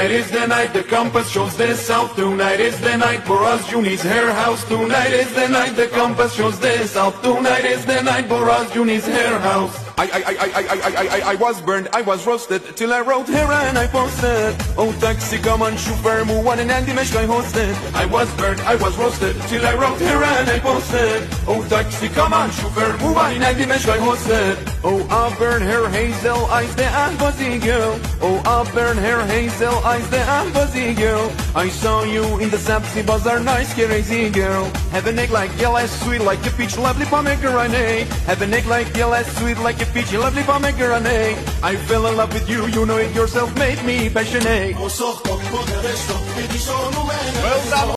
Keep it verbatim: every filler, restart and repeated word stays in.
Tonight is the night, the compass shows the south. Tonight is the night for us, Juni's hair house. Tonight is the night, the compass shows the south. Tonight is the night for us, Juni's hair house. I, I, I, I, I, I, I, I was burned, I was roasted, till I wrote here and I posted. Oh taxi, come on, chauffeur, move on and Andy Mesh I hosted. I was burned, I was roasted, till I wrote here and I posted. Oh taxi, come on, chauffeur, move on and Andy Mesh I hosted. Oh auburn hair, hazel eyes, the fuzzy girl. Oh auburn hair, hazel eyes, the fuzzy girl. I saw you in the Sapsi Bazaar, nice crazy girl. Have a neck like yellow, sweet like a peach, lovely pomegranate. Have a neck like yellow, sweet like a peach, lovely pomegranate. I fell in love with you, you know it yourself, made me passionate. Well done.